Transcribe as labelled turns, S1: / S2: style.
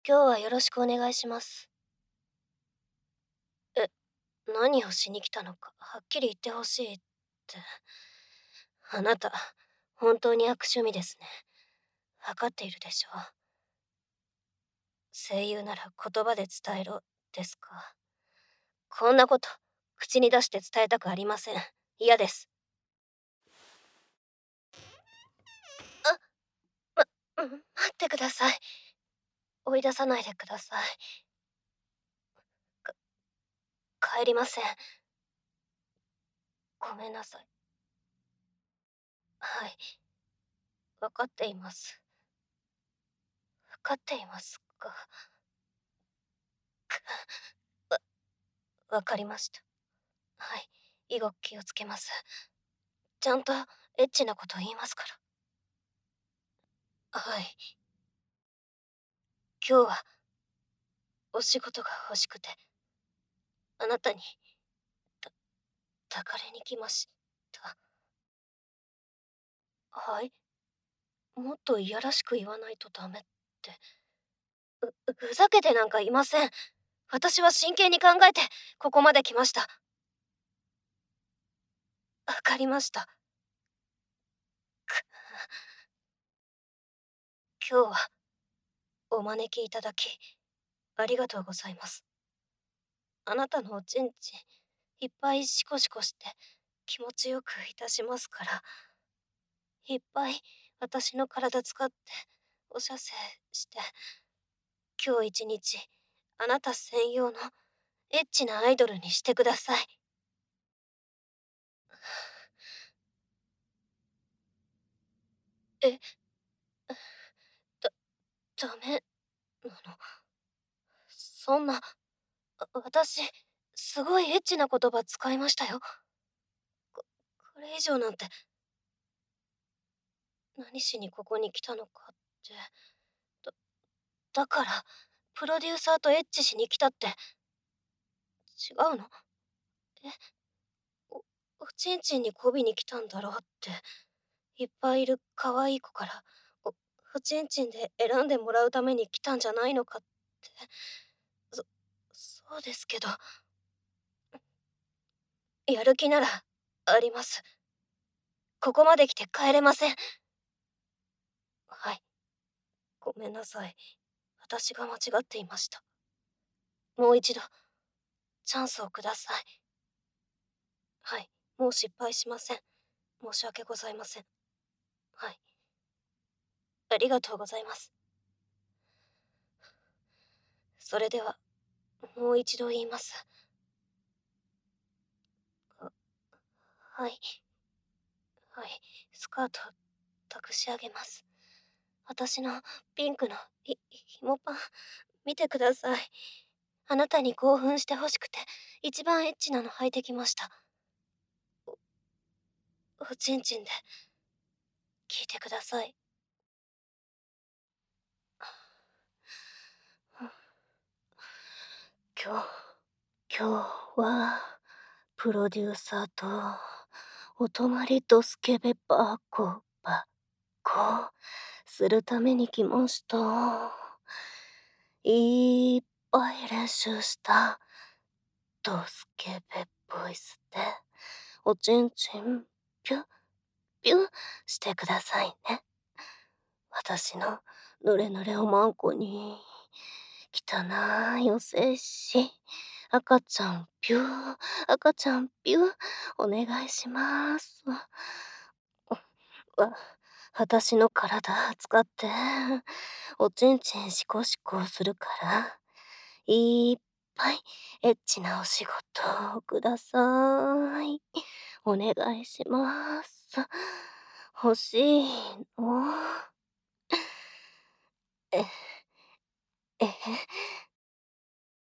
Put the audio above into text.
S1: 今日はよろしくお願いします。え、何をしに来たのか、はっきり言ってほしいって。あなた、本当に悪趣味ですね。わかっているでしょう。声優なら言葉で伝えろ、ですか。こんなこと、口に出して伝えたくありません。嫌です。待ってください。追い出さないでください。帰りません。ごめんなさい。はい、わかっています。わかっていますが。わ、わかりました。はい、以後気をつけます。ちゃんとエッチなこと言いますから。はい。今日はお仕事が欲しくて、あなたに、抱かれに来ました。はい。もっといやらしく言わないとダメって。ふざけてなんかいません。私は真剣に考えて、ここまで来ました。わかりました。今日は、お招きいただき、ありがとうございます。あなたのおちんちん、いっぱいシコシコして気持ちよくいたしますから、いっぱい私の体使ってお射精して、今日一日あなた専用のエッチなアイドルにしてください。え、だ、ダメなの？そんな、私、すごいエッチな言葉使いましたよ。これ以上なんて、何しにここに来たのかって。だ、だから、プロデューサーとエッチしに来たって、違うの？え、お、おちんちんに媚びに来たんだろうって、いっぱいいる可愛い子から、おちんちんで選んでもらうために来たんじゃないのかって。そ、そうですけど、やる気なら、あります。ここまで来て帰れません。はい、ごめんなさい。私が間違っていました。もう一度、チャンスをください。はい、もう失敗しません。申し訳ございません。はい、ありがとうございます。それでは、もう一度言います。あ、はい、はい、スカート、託し上げます。私のピンクのひもパン、見てください。あなたに興奮してほしくて、一番エッチなの履いてきました。おちんちんで、聞いてください。今今日は、プロデューサーと、お泊まりとスケベばっこするために来ました。いっぱい練習した、ドスケベボイスで、おちんちん、ピュッ、ピュッしてくださいね。私のぬれぬれおまんこに、汚いお精子、赤ちゃんピュー、赤ちゃんピュー、お願いします。わ、私の体使って、おちんちんシコシコするから、いっぱいエッチなお仕事をください。お願いします。欲しいの？え、えへ。